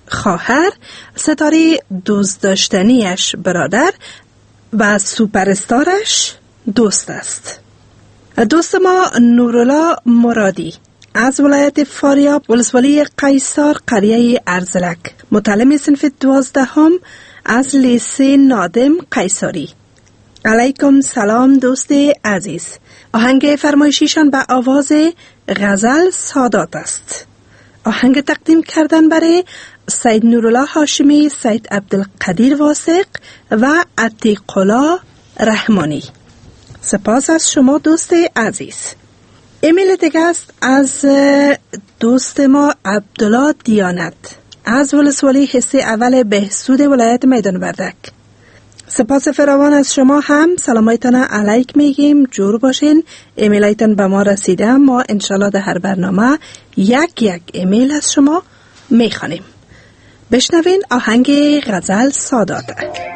خواهر، ستاره دوست داشتنیش برادر و سوپرستارش دوست است. دوست ما نورالله مرادی از ولایت فاریاب، ولسوالی قیصار، قریه ارزلک، متعلم صنف 12 از لیسه نادم قیصاری. علیکم سلام دوست عزیز. آهنگ فرمایشیشان به آواز غزل سادات است. آهنگ تقدیم کردن برای سید نورالله هاشمی، سید عبدالقدیر واثق و عتیق الله رحمانی. سپاس از شما دوست عزیز. ایمیل دیگه است از دوست ما عبدالله دیانت از ولسوالی حصه اول بهسود ولایت میدان وردک. سپاس فراوان از شما هم. سلامایتان علیک میگیم، جور باشین. ایمیلایتان به ما رسیده، ما انشالله در هر برنامه یک ایمیل از شما میخوانیم. بشنوین آهنگ غزل ساداته.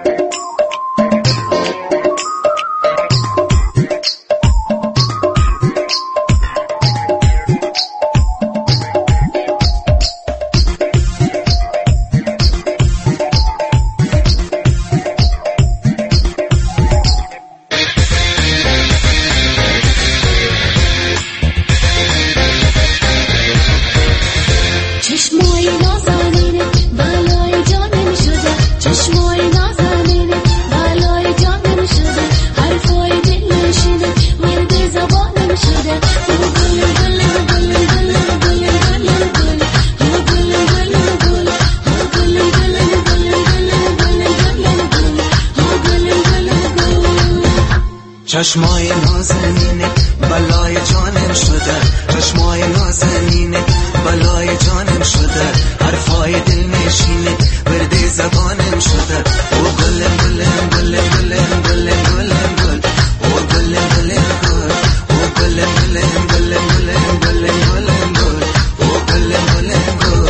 چشمای نازنینه بلای جانم شده، چشمای نازنینه بلای جانم شده، حرفای دل نشینه ورد زبانم شده. او گلم گلم گلم گلم گلم گلم گل، او گلم گلم گل، او گلم گلم گلم گلم گلم گلم گل، او گلم گلم گل.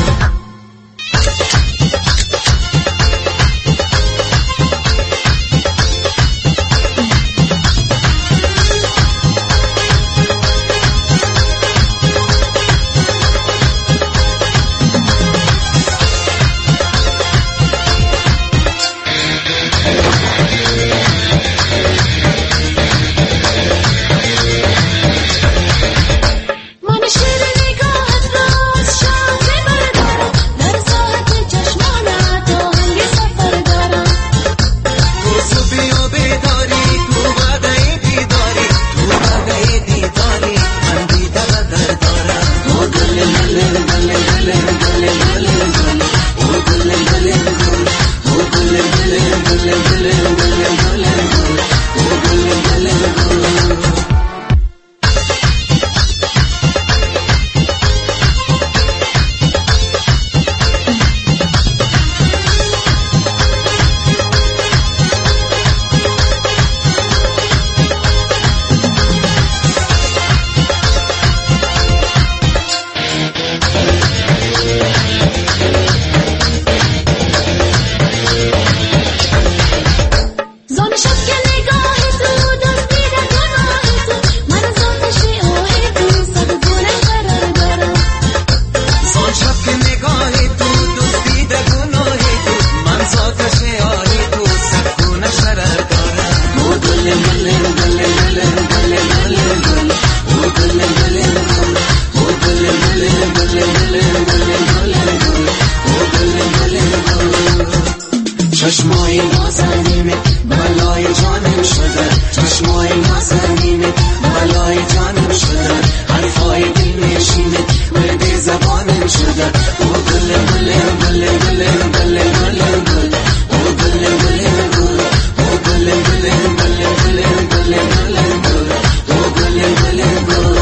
چشمای نازنینه بلای جانم شده، چشمای نازنینه بلای جانم شده، حرفای دل نشینه ورد زبانم شده. او گلم گلم گلم گلم گلم گلم گل، او گلم گلم گل، او گلم گلم گلم گلم گلم گلم گل، او گلم گلم گل.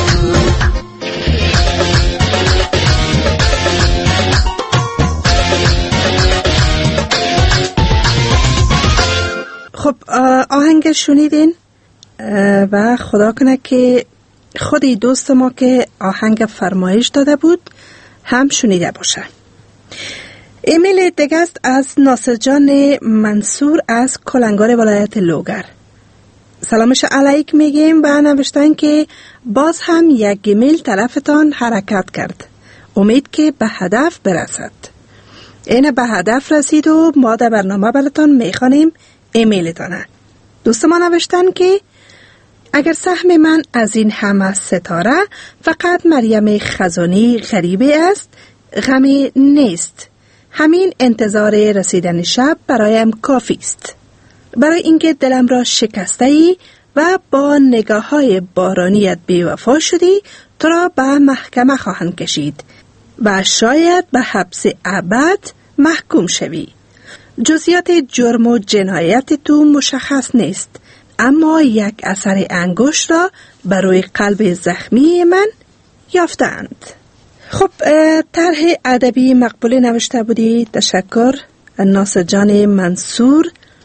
خب آهنگ شنیدین و خدا کنه که خودی دوست ما که آهنگ فرمایش داده بود هم شنیده باشه. ایمیل دیگه است از ناصر جان منصور از کلنگار ولایت لوگر. سلامش علیک میگیم و نوشتن که باز هم یک ایمیل طرفتان حرکت کرد. امید که به هدف برسد. این به هدف رسید و ما در برنامه براتان میخوانیم ایمیلتانه. دوست ما نوشتن که اگر سهم من از این همه ستاره فقط مریم خزانی غریبه است، غمی نیست. همین انتظار رسیدن شب برایم کافی است. برای اینکه دلم را شکسته ای و با نگاه های بارانیت بی‌وفا شدی، تو را به محکمه خواهند کشید و شاید به حبس ابد محکوم شوی. جزئیات جرم و جنایت تو مشخص نیست، اما یک اثر انگشت را بر روی قلب زخمی من یافتند. خب، طرح ادبی مقبولی نوشته بودی. تشکر ناصر جان منصور.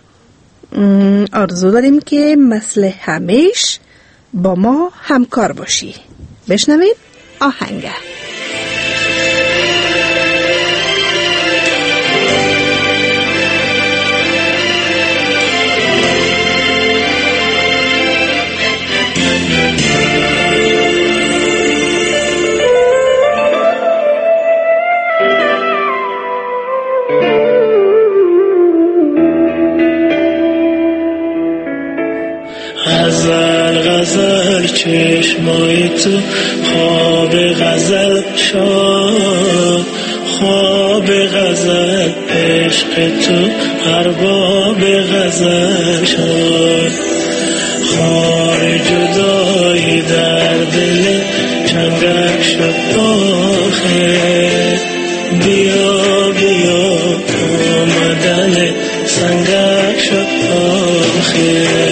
آرزو داریم که مثل همیشه با ما همکار باشی. بشنوید آهنگ. غزل غزل چشمای تو خواب غزل شد، خواب غزل عشق تو ارباب غزل شد. خار جدایی در دل چنگک شد آخه، بیا بیا آمدن سنگک شد آخه.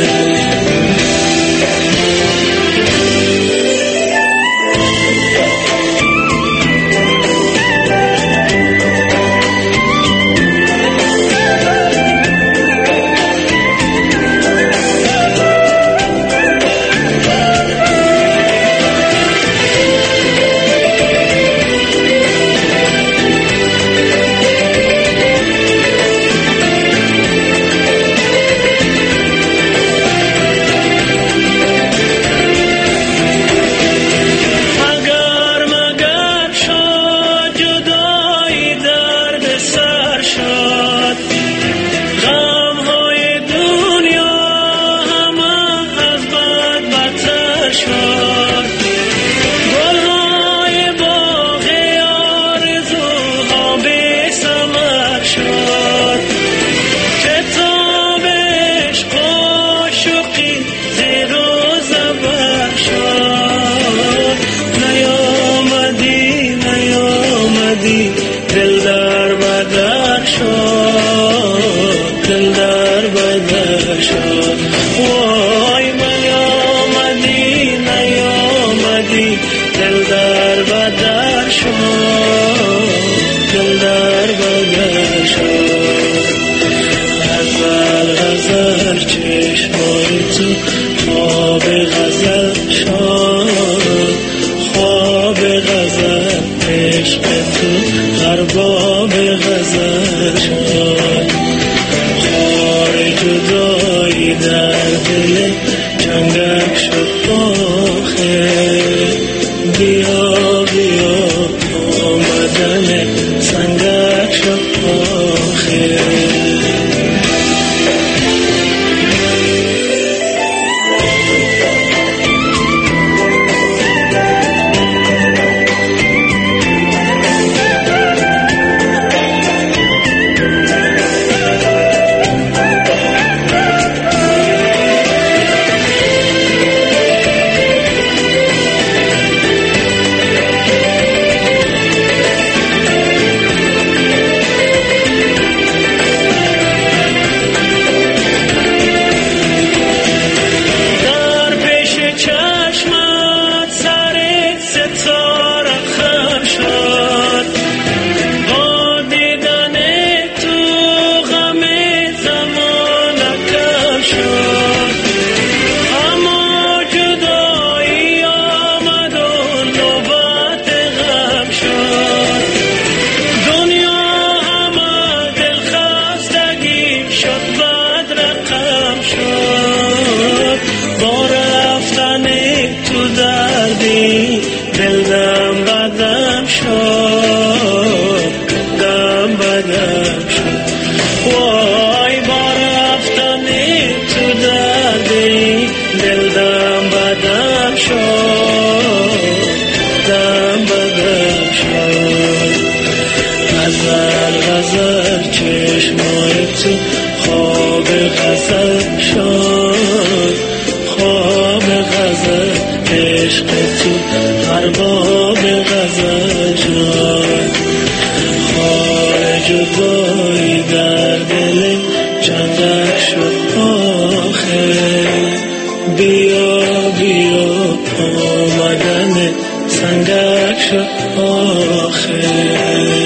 غزل شد، خواب غزل عشق تو هر باب غزل شد. خار جدایی در دل چندک شد آخه، بیا بیا آمدن سنگک شد آخه.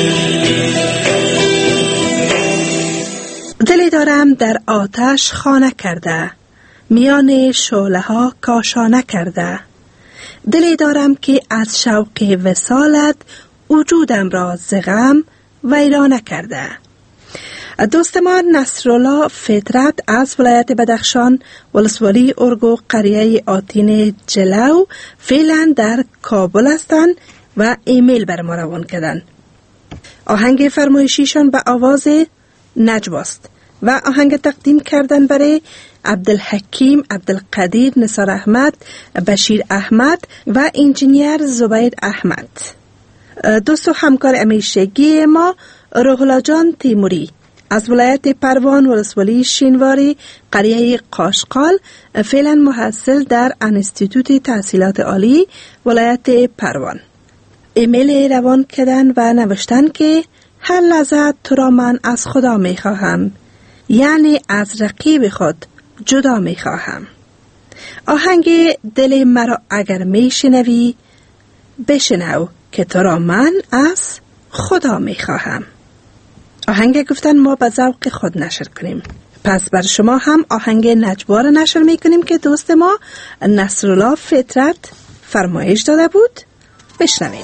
دلی دارم در آتش خانه کرده، میان شعله ها کاشانه کرده. دلی دارم که از شوق وصالت وجودم را ز غم ویرانه کرده. دوست ما نصرالله فطرت از ولایت بدخشان، ولسوالی ارگو، قریه آتین جلو، فعلا در کابل هستند و ایمیل بر ما روان کردن. آهنگ فرمایشیشان به آواز نجواست و آهنگ تقدیم کردن برای عبدالحکیم، عبدالقدیر، نثار احمد، بشیر احمد و انجینیر زبید احمد. دوست و همکار همیشگی ما روح الله جان تیموری از ولایت پروان، ولسوالی شینواری، قریه قاشقال، فعلا محصل در انستیتوت تحصیلات عالی ولایت پروان. ایمیل روان کردن و نوشتن که هر لحظه تو را من از خدا می خواهم، یعنی از رقیب خود جدا می خواهم. آهنگ دل مرا اگر می شنوی بشنو که تو را من از خدا می خواهم. آهنگ گفتن ما به ذوق خود نشر کنیم، پس بر شما هم آهنگ نجوا را نشر می کنیم که دوست ما نصرالله فطرت فرمایش داده بود. بشنوین.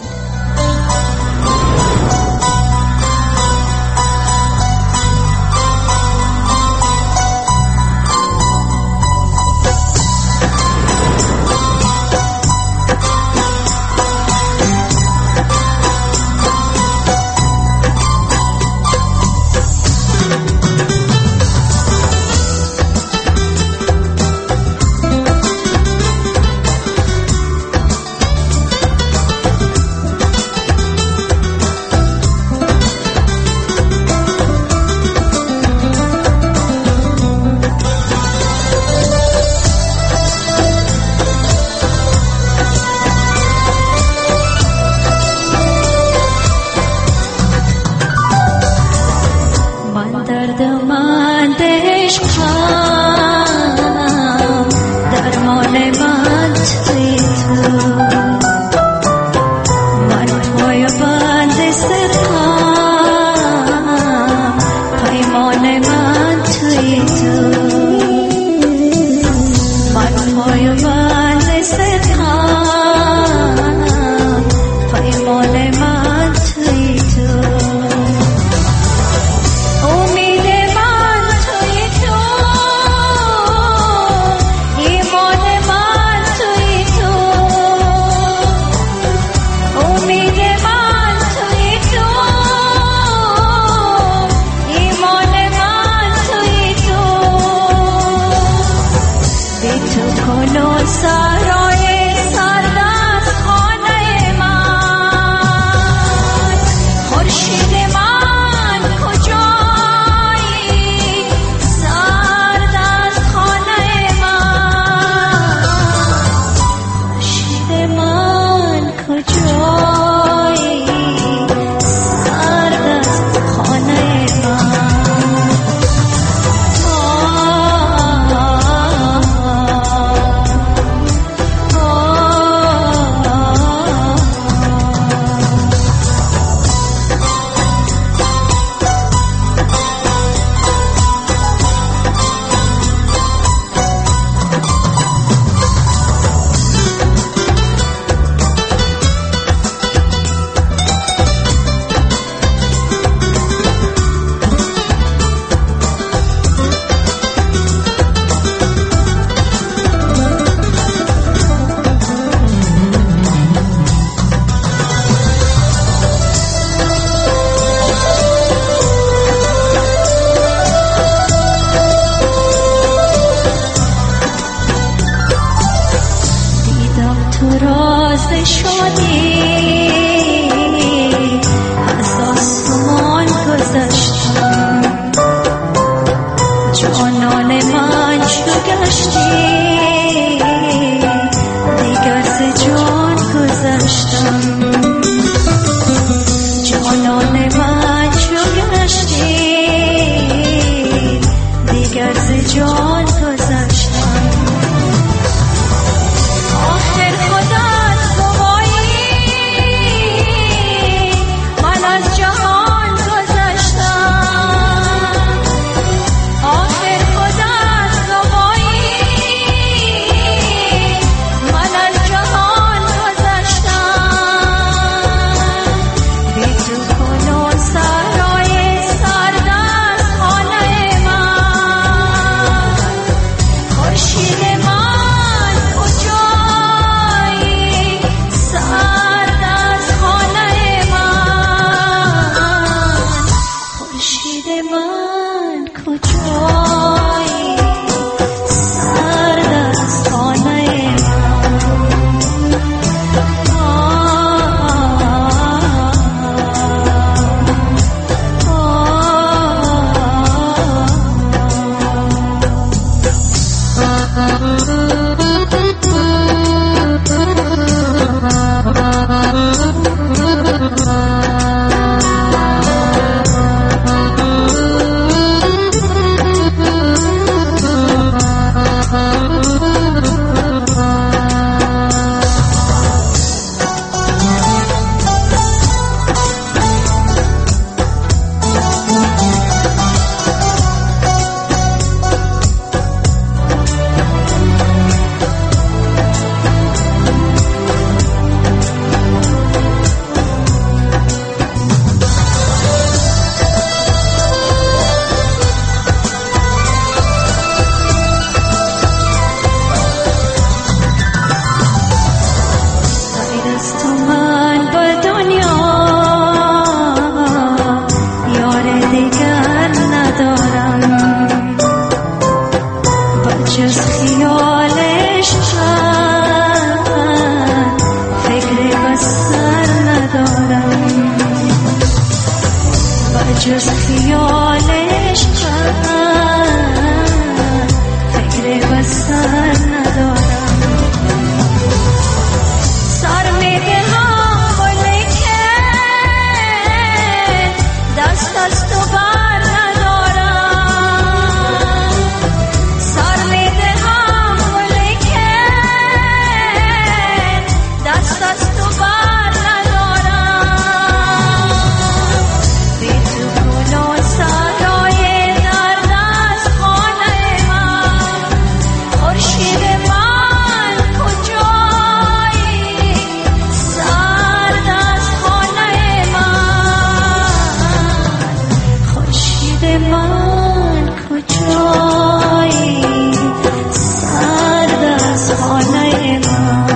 جز خیالش فکر بستر ندارم. سر میده هم ولیکن دست از تو بر ندارم. سر میده هم ولیکن دست از تو بر ندارم. بی تو گل و صدای درد از خانه من، خورشید من کجایی سرد از خانه من، خورشید من کجایی سرد از خانه من.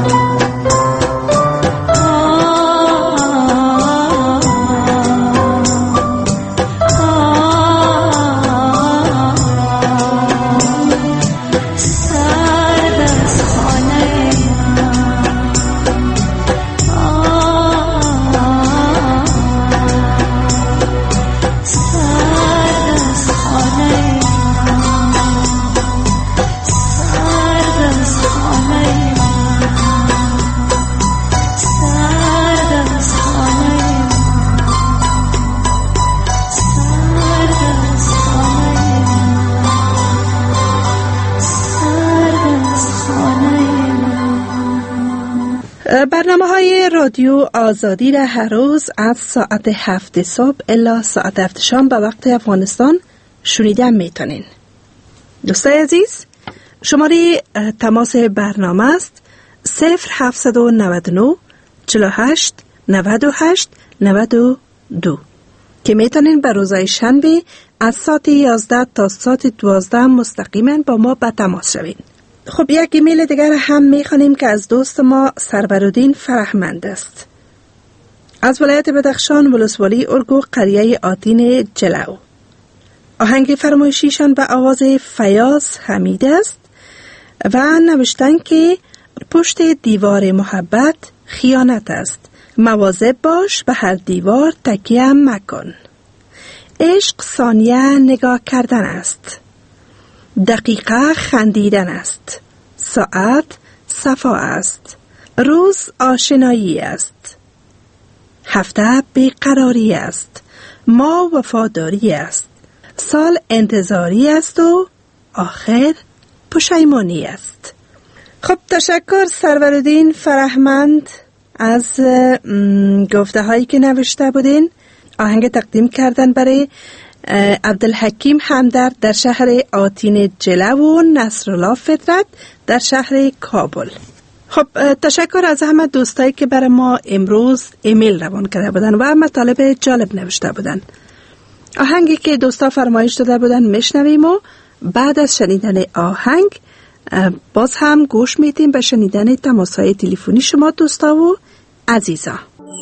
برنامه‌های رادیو آزادی را هر روز از ساعت 7 صبح الی ساعت 7 شام به وقت افغانستان شنیدن میتونین. دوستای عزیز، شماره تماس برنامه است 0799 48 98 92 که میتونین به روزهای شنبه از ساعت 11 تا ساعت 12 مستقیما با ما به تماس شوین. خب یک ایمیل دیگر هم میخوانیم که از دوست ما سرورالدین فرهمند است. از ولایت بدخشان، ولسوالی ارگو، قریه آتین جلو. آهنگ فرمایشیشان به آواز فیاض حمید است و نوشتن که پشت دیوار محبت خیانت است. مواظب باش به هر دیوار تکیه مکن. عشق ثانیه نگاه کردن است. دقیقه خندیدن است. ساعت صفا است. روز آشنایی است. هفته بیقراری است. ماه وفاداری است. سال انتظاری است و آخر پشیمانی است. خب تشکر سرورالدین فرهمند از گفته هایی که نوشته بودین. آهنگ تقدیم کردن برای عبدالحکیم همدرد در شهر آتین جلو و نصرالله فطرت در شهر کابل. خب تشکر از همه دوستایی که برای ما امروز ایمیل روان کرده بودن و مطالب جالب نوشته بودن. آهنگی که دوستا فرمایش داده بودن میشنویم و بعد از شنیدن آهنگ باز هم گوش میدیم به شنیدن تماس‌های تلفنی شما دوستا و عزیزا.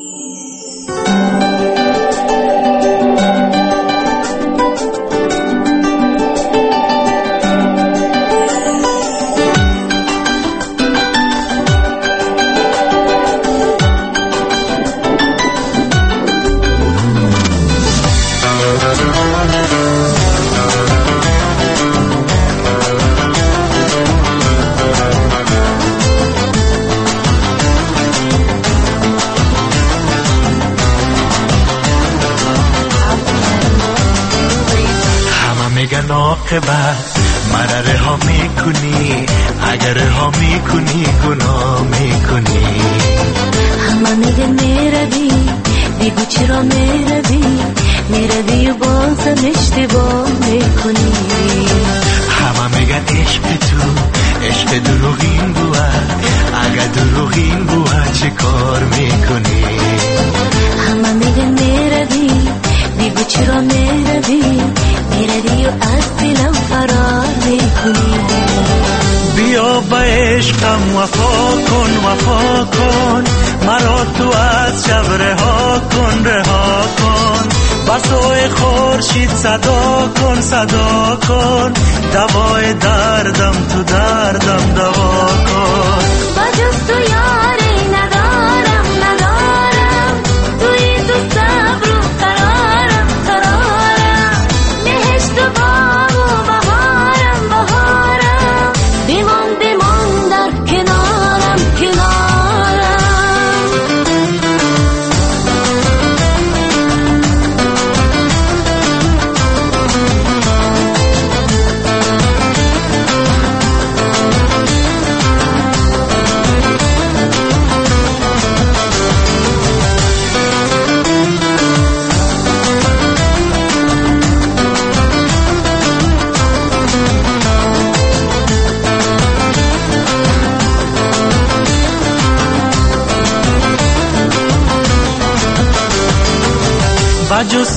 عاقبت مرا رها میکنی، اگر رها میکنی گناه میکنی. همه میگن میروی، بگو چرا میروی و بازم اشتباه میکنی. همه میگن عشق دروغین بود، اگر دروغین بود چه کار میکنی. همه میگن میروی، بگو چرا میروی و از دلم فرار میکنی. بیا با عشقم وفا کن، مرا تو از شب رها کن. بسوی خورشید صدا کن، دوای دردم تو دردم دوا کن. بجز تو یاری ندارم، توی تو صبر و قرارم.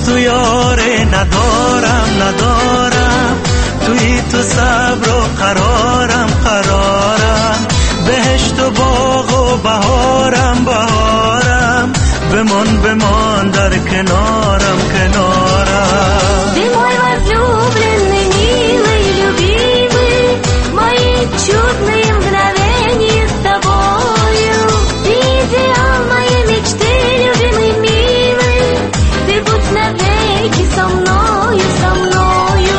تو یاره ندارم توی تو صبر و قرارم بهشت و باغ و بهارم بمان در کنارم Ты мой возлюбленный, милый, любимый, мои чудные мгновения с тобою. Ты идеал моей мечты, любимый, милый, ты будь навеки со мною, со мною.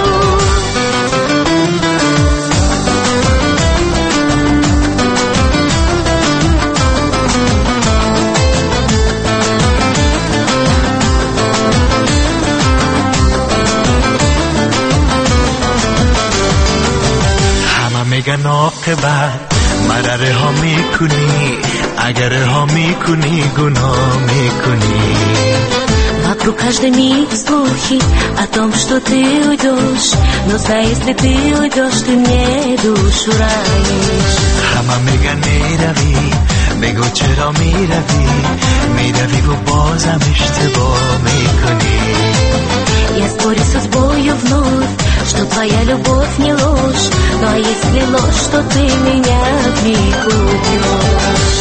میگن عاقبت مرا رها میکنی اگر رها میکنی گناه میکنی Вокруг каждый миг слухи о том, что ты уйдешь. Но знай, если ты уйдешь, ты мне душу ранишь. همه میگن میروی بگو چرا میروی و بازم اشتباه میکنی Я спорю с судьбою вновь, что твоя любовь не ложь. Ну а если ложь, то ты меня вмиг убьешь.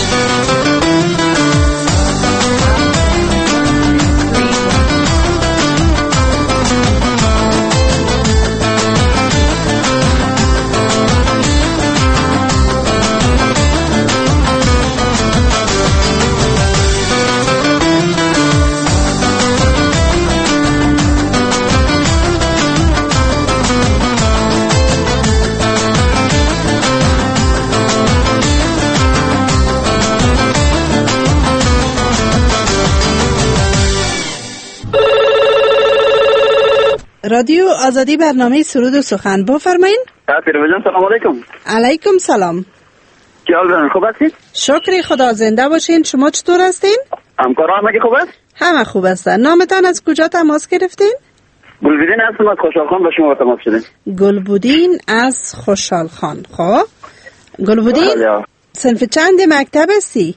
رادیو آزادی برنامه سرود و سخن بفرمایین. تلویزیون سلام علیکم. علیکم سلام. چه حال خوب هستید؟ شکر خدا زنده باشین. شما چطور هستین؟ همکاران مگه خوب است؟ همه خوب هستن. نامتان از کجا تماس گرفتین؟ گلبودین هستم از خوشحال خان به شما تماس شدیم. گلبودین از خوشحال خان. خب گلبودین صنف چند مکتب هستی؟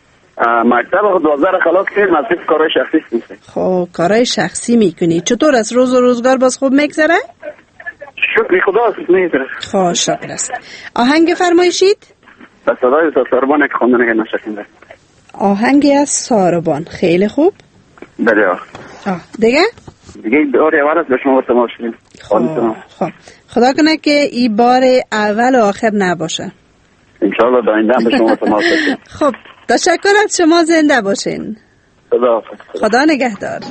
مکتب 12 خلاص کردم از کارهای شخصی میکنم. خب کارهای شخصی میکنی. چطور از روز و روزگار باز خوب میگذره؟ شکر خدا است میگذره. خب شکر است. آهنگ فرمایشید؟ به صدای ساربان که خواندن اگه نشکن. آهنگی از ساربان. خیلی خوب. بله. دیگه دور اول است به شما تماس شدیم. خب خدا کنه که این بار اول و آخر نباشه. انشالله در آینده به شما تماس شدیم. خب تشکر از شما. زنده باشین. خدا نگهدار.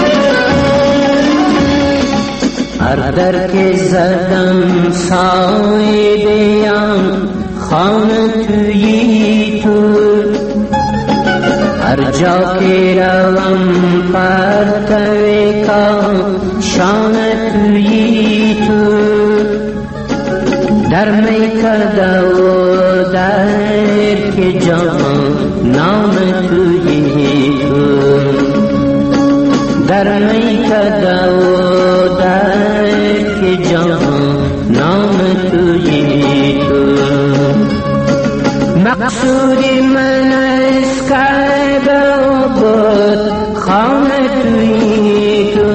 در که زدم خانه تویی تو، هر جا که روم پرتوی کاشان تویی تو، در می کرده و در که جان نام تویی تو، در می کرده و در که جان نام تویی تو. مقصودی من از کرده و بود خانه تویی تو،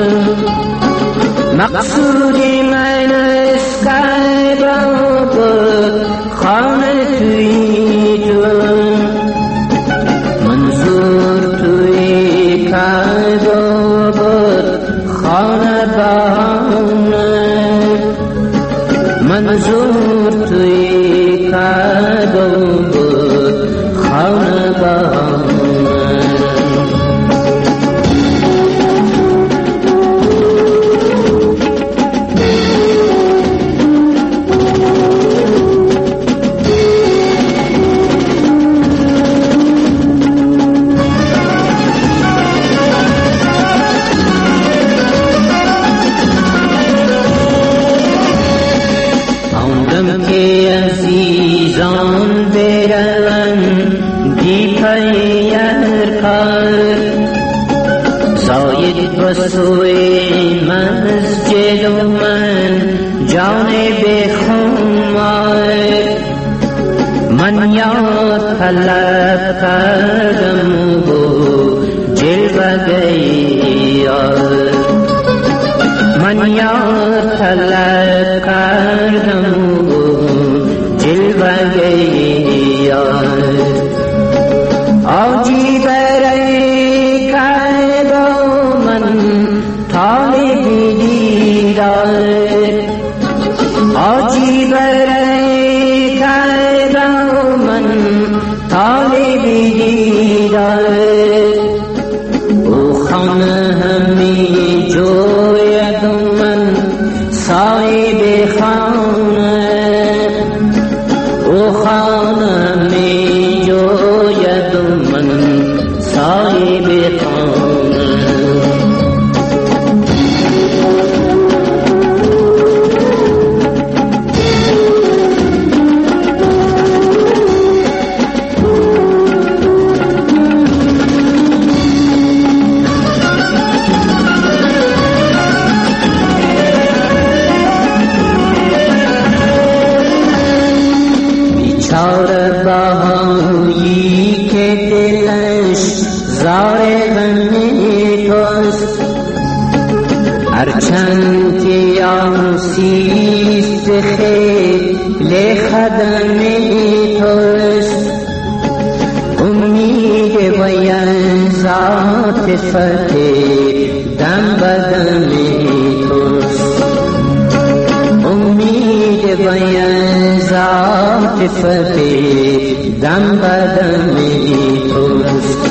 مقصودی من از کرده و بود خانه تویی تو، منظور تویی کرده و بود خانه بهانه، منظور تویی کرده و بود خانه بهانه. عزیزان برون دی پیر کار، زاید بسوی مسجد و من جانب خمار، من یاد طلب کردم و جلوه گیار، من یاد طلب کردم جلوه گیار، آجی برای کرده من طالبی دیدار، آجی برای کرده من طالبی دیدار، او خانه همی جوید من صاحب خانه، او خانه می جوید من صاحب خانه. بیچاره بهایی که دلش زار غمی توست، هرچند که یاسیست خیل خدمی توست، امید وی ذات فتح دم بدمی توست، امید وی ذات فتح دم بدمی توست،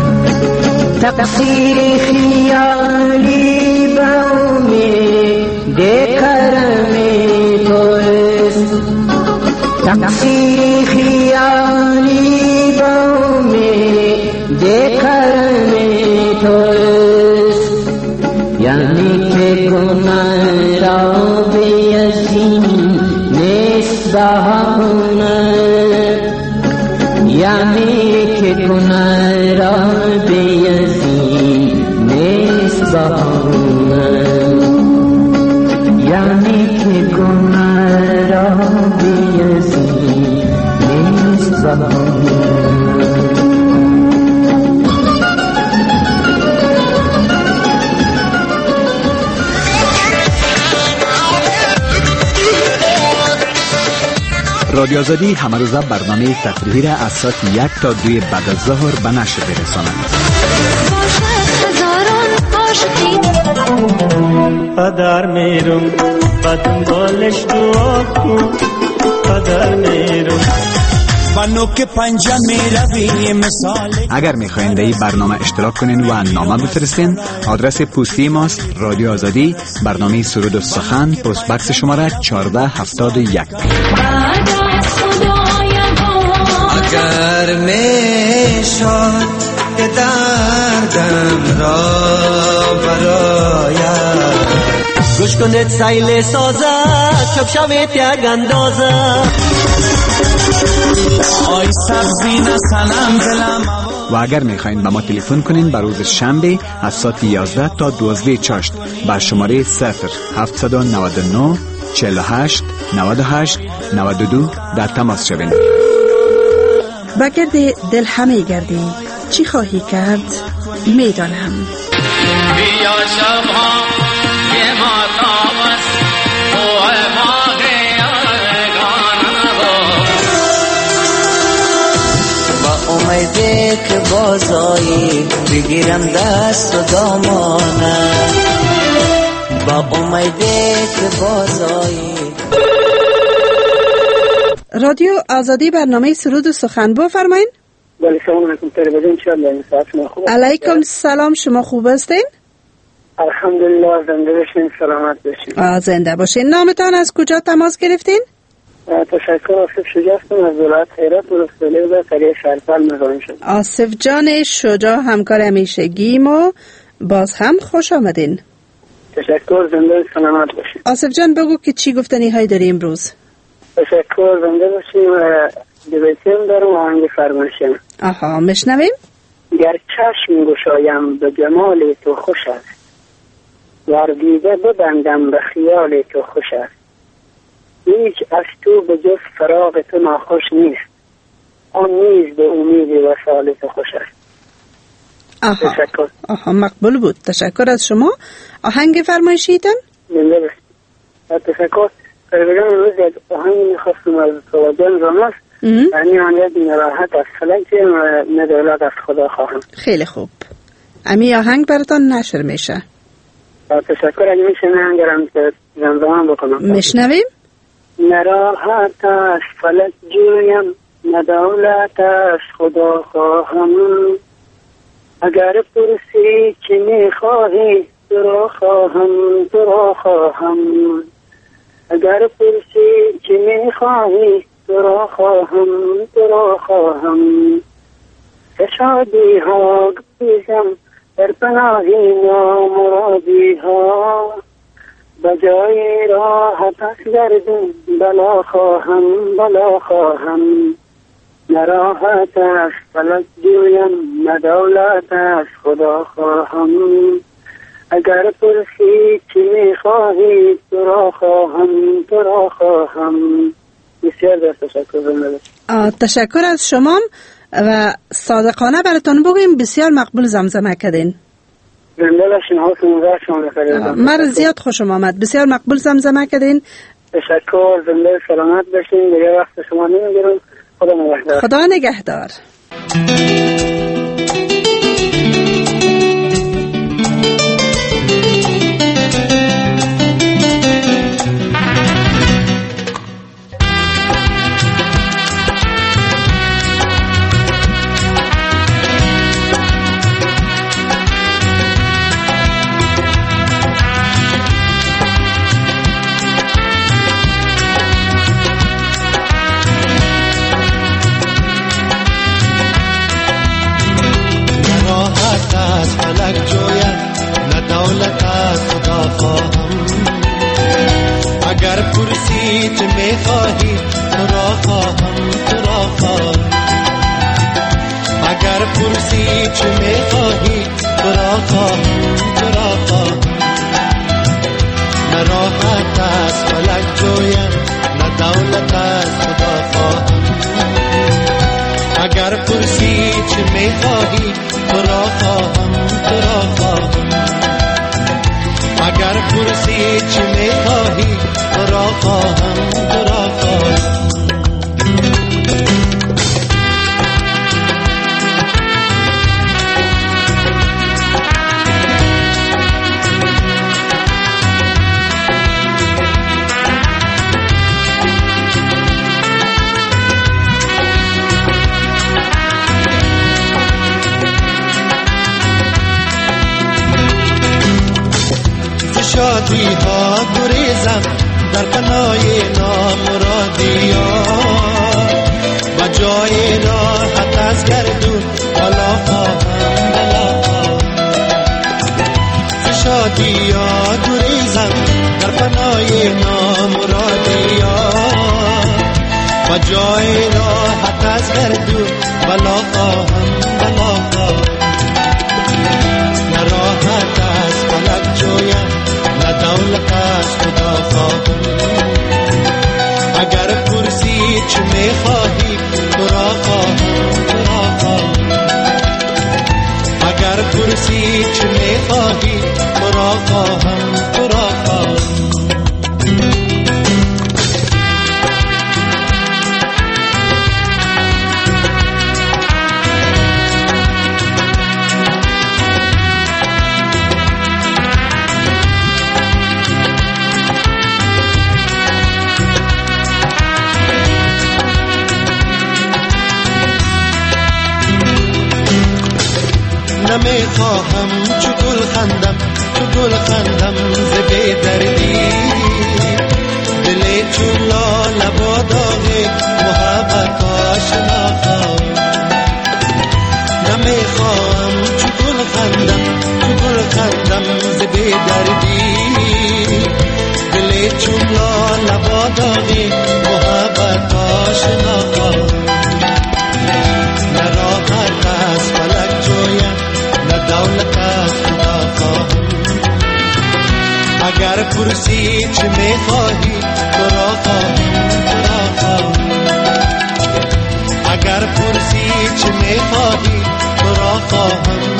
تقصیر خیالی به امید کرمی توست، تقصیر خیالی به امید کرمی توست، یعنی که گناه را بیازیم نیست بهانه، یعنی که گناه را بیازیم نیست بهانه، یعنی که گناه را بیازیم نیست بهانه. رادیو آزادی همه روزه برنامه تفریحی را از ساعت 1 تا 2 بعد از ظهر به نشر برساند. قدر میرم بدن بالش دعا کن، قدر میرم اگر میخواین در این برنامه اشتراک کنین و نامه بفرستین، آدرس پستی ماست رادیو آزادی، برنامه سرود و سخن، پست بکس شماره 1471. اگر میشد که دردم را برایم گوش کنید سیل سازه چپ شوید یک اندازه آی سبزین سنم دلم و اگر میخواین به ما تلفن کنین بر روز شنبه از ساعت 11 تا 12 چاشت بر شماره 0799 48 98 92 در تماس شوین. بگرد دل همه گردی چی خواهی کرد میدانم. بیا شبها یه ماتاب است امیده که بازایی بگیرم دست و دامانه با امیده که بازایی. رادیو آزادی برنامه سرود و سخن بفرمایید. بله سلام علیکم تلویزیون انشالله این ساعت شما خوب علیکم سلام شما خوب هستین؟ الحمدلله زنده باشین سلامت باشین. زنده باشین. نامتان از کجا تماس گرفتین؟ تشکر آصف شجاع هستم از ولایت هرات ولسوالی و قریه شهرپل مزاحم شدم. آصف جان شجاع همکار همیشگیم و باز هم خوش آمدین. تشکر زنده سلامت باشین. آصف جان بگو که چی گفتنی های داری امروز؟ تشکر زنده باشین و دویتیم دارم و آهنگ فرمایشم. آها مشنویم. گر چشم گشایم به جمال تو خوش است ور دیده ببندم به خیال تو خوش است هیچ از تو به جز فراغ تو ناخوش نیست آن نیز به امید وصال تو خوش است. آها. تشکر. آها مقبول بود. تشکر از شما. آهنگ فرمایشیتن؟ زنده باشید. تشکر. فرمایشم روز یک آهنگ میخواستم از سواجان راماست یعنی آنجا نراحت از فلک و ندولت از خدا خواهم. خیلی خوب. امی آهنگ براتان نشر میشه. تشکر. اگه میشه نه انگرم که زمزمان بکنم. مشنویم. نراحت از فلک جویم ندولت از خدا خواهم اگر پرسی چه میخواهی تو را خواهم تو را خواهم اگر پرسی چه میخواهی تو را خواهم تو را خواهم که شادی ها گریزم در پناهی نامرادی ها بجای راحت از گردون بلا خواهم بلا خواهم نراحت از فلک جویم ندولت از خدا خواهم اگر پرسی چی میخواهی تو را خواهم تو را خواهم. بسیار در تشکر. تشکر از شما و صادقانه براتون بگویم بسیار مقبول زمزمه کردین. زنده باشین. حالتون خوب شما بخیر. من زیاد خوشم آمد. بسیار مقبول زمزمه کردین. تشکر. زنده سلامت باشین. دیگه وقت شما نمیگیرم. خدا نگهدار. خدا نگهدار. اگر پرسی چه میخواهی تو را خواهم تو را خواهم اگر پرسی چه میخواهی تو را خواهم تو را خواهم نراحت از فلک جویم نه دولت از خدا خواهم اگر پرسی چه میخواهی تو را خواهم تو را خواهم اگر پرسی چه میخواهی تو را خواهم تو را خواهم. شادی ها گریزم در پناه نامرادی ها و جای را و جای راحت از گردو بلا خواهم نه راحت از فلک جویم نه دولت از خدا خواهم اگر پرسی چه میخواهی تو را خواهم اگر پرسی چه میخواهی تو را خواهم نمیخواهم چو گل خندم ز بی دردی دل چون لاله با داغ محبت آشنا خواهم نمیخواهم چو گل خندم ز بی دردی دل چون لاله با داغ محبت آشنا خواهم نه راحت از فلک جویم دولت از خدا خواهم اگر پرسی چه میخواهی تو را خواهم اگر پرسی چه میخواهی تو را خواهم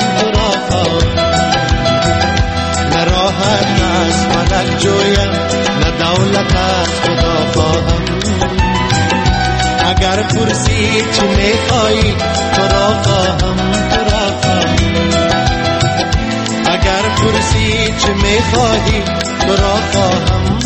نه راحت از فلک جویم نه دولت از خدا خواهم اگر پرسی چه میخواهی تو را خواهم اگر پرسی چه میخواهی تو را خواهم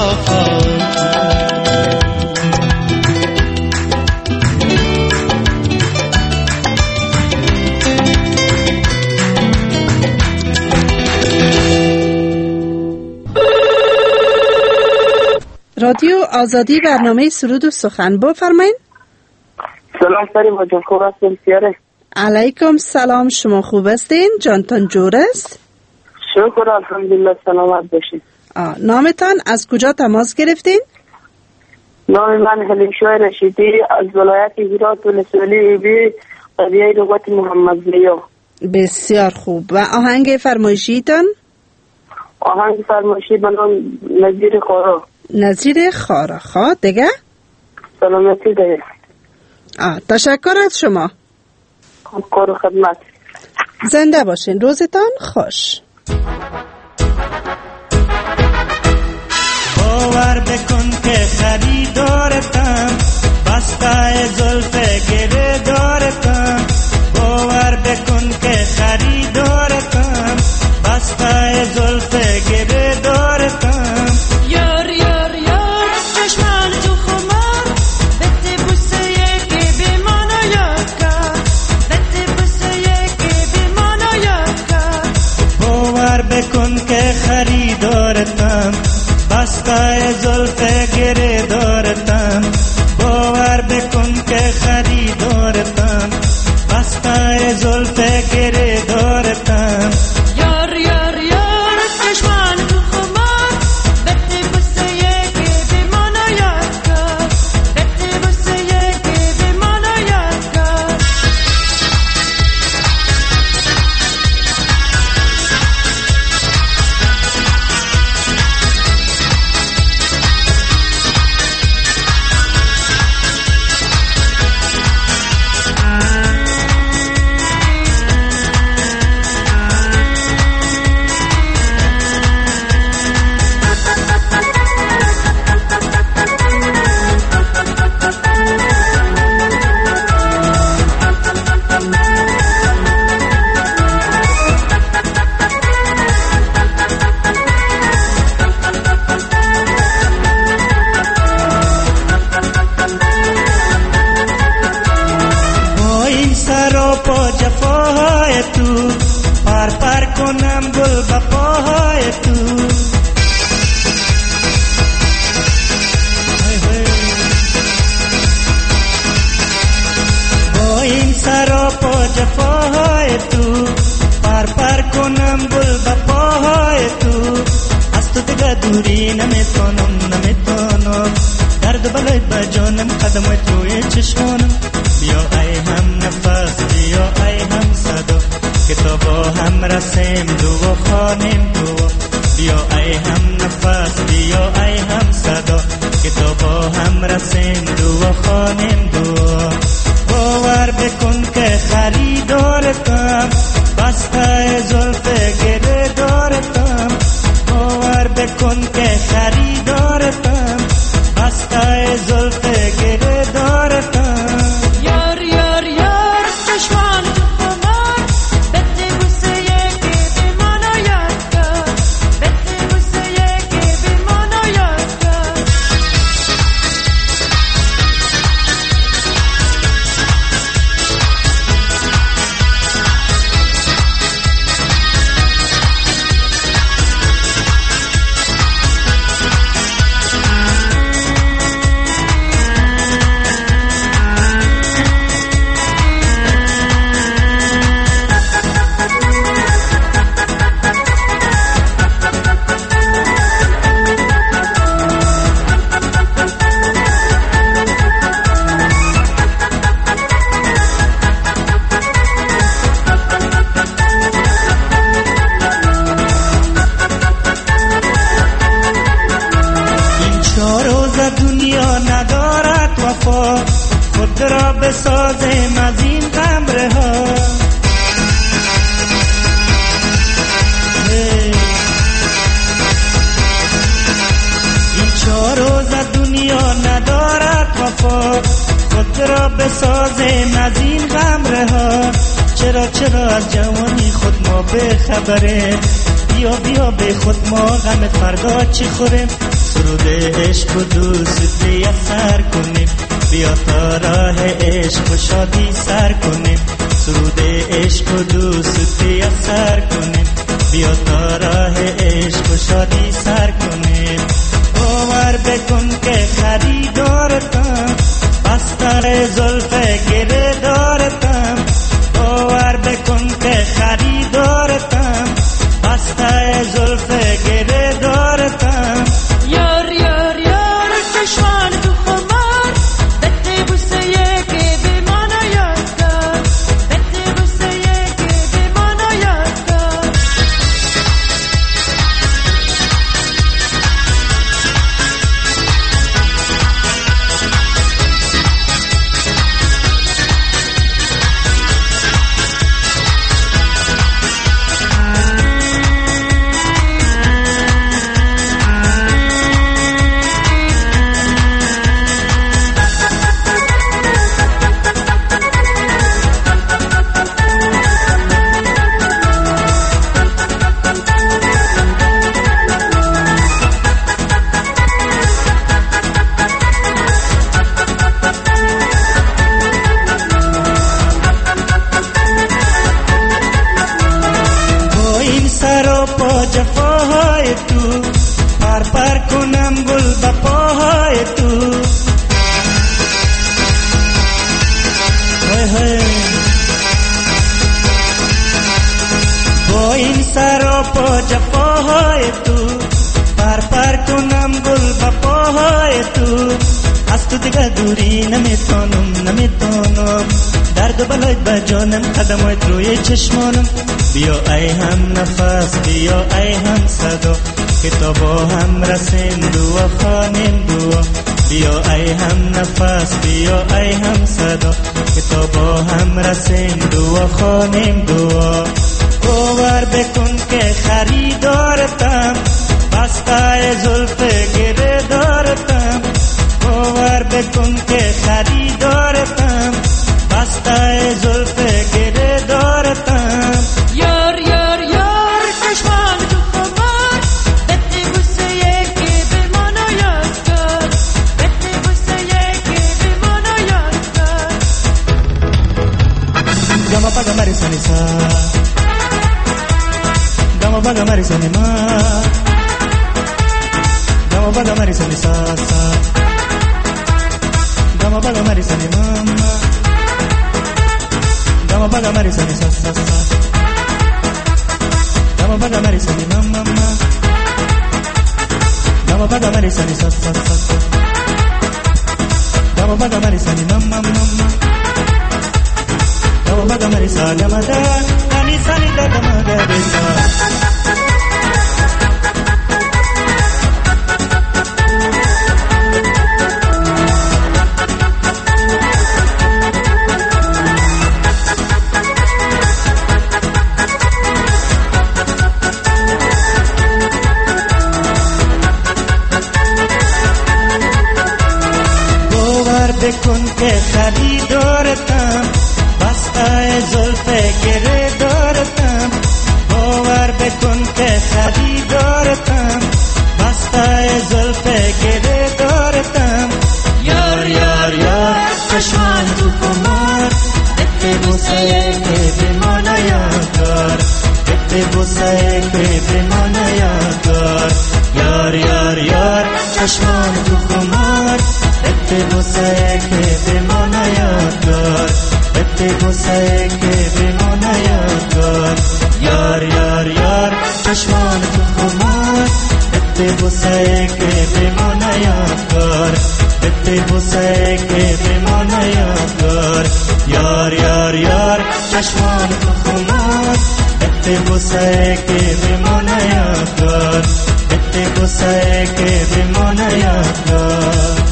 رادیو آزادی برنامه سرود و سخن بفرمایید. سلام فریم جان، خوب هستین؟ سیاره علیکم سلام، شما خوب هستین؟ جانتان جور است؟ شکر الحمدلله، سلامت باشین. نامتان از کجا تماس گرفتین؟ نام من حلیمشوی رشیدی از ولایت هرات ولسوالی بی قریه رغبت محمد زیا. بسیار خوب. و آهنگ فرمایشیتان؟ آهنگ فرمایشی به نام نظیر خارا. نظیر خارا. خواه دیگه؟ سلامتی دیگه. تشکر از شما. کار و خدمت. زنده باشین، روزتان خوش. باور بکن که خریدارتم، بسته زلف گره دارتم. باور بکن که خریدارتم، بسته زلف گره دارتم. یار یار یار چشمان تو خمار، بده بوسه یکی بیمانو یاد کرد، بده بوسه یکی بیمانو یاد کرد. باور بکن که خریدارتم، بسته زلف گره دارتم. باور بکن که خریدارتم، بسته زلف گره دارتم. یار یار یار چشمان تو خمار، بده بوسه یکی بیمانو یاد کرد، بده بوسه یکی بیمانو یاد کرد. درد بلای با جانم قدم توی چشمانم بیا ای هم نفس بیا ای هم صدا که تا با هم رسیم دو خانیم دو بیا ای هم نفس بیا ای هم صدا که تا با هم رسیم دو خانیم دو باور بکن که خریدارتم بسته زلف گره دارتم باور بکن که خریدارتم بسته زلف گره دارتم یار یار یار چشمان تو خمار بده بوسه یکی به منو یاد کن بده بوسه یکی به منو یاد کن خود را بسازیم از این قمره ها این 4 روز دنیا ندارد وفا خود را بسازیم از این قمره ها چرا از جوانی خود ما بخبره بیا به خود ما غم فردا چی خوریم سرود عشق و دوستی سر کنیم بیا تا راه عشق و شادی سر کنیم سرود عشق و دوستی سر کنیم بیا تا راه عشق و شادی سر کنیم باور بکن که خریدارتم بستر زلف گره دارتم باور بکن که خریدارتم بستر زلف گره دارتم یار یار یار چشمان تو خمار بده بوسه یکی به منو یاد کن بده بوسه یکی به منو یاد کن جفاهای تو پر کنم گل با پاهای تو با این سر و پا جفاهای تو پر کنم گل با پاهای تو از تو دیگه دوری نمیتونم درد و بلای با جانم قدمات روی چشمانم بیا ای هم نفس بیا ای هم صدا که تا با هم رسیم دو خانیم دو بیا ای هم نفس بیا ای هم صدا که تا با هم رسیم دو خانیم دو باور بکن که خریدارتم بسته زلف گره دارتم باور بکن که خریدارتم بسته زلف گره دارتم یار یار یار چشمان تو خمار بده بوسه یکی به منو یاد کن بده بوسه یکی به منو یاد کن گما پاگا مریسانی سا گما پاگا مریسانی ما گما پاگا مریسانی سا gama paga marisani mama gama paga marisani sa sa sa gama paga marisani mama gama paga marisani sa sa sa Gama baga marisa ni mama mama. Gama baga marisa gama da. Ani sani da gama da besa. بکن که خریدارتم بستای زلفه گره دارتم باور بکن که خریدارتم بستای زلفه گره دارتم یار یار یار چشمان تو کمار ات بوسه که بمانا یادگار ات بوسه که بمانا یادگار یار یار یار چشمان تو کمار ات بوسه که بمانا یادگار ات بوسه که بمانا یادگار یار یار یار چشمان تو خمار ات بوسه که بمانا یادگار ات بوسه که بمانا یادگار یار یار یار چشمان تو خمار ات بوسه که بمانا یادگار ات بوسه که بمانا یادگار.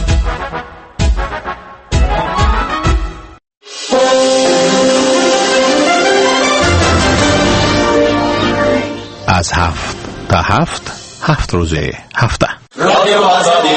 از 7 تا 7 روز هفته رادیو آزادی.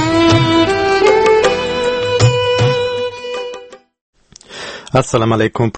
السلام علیکم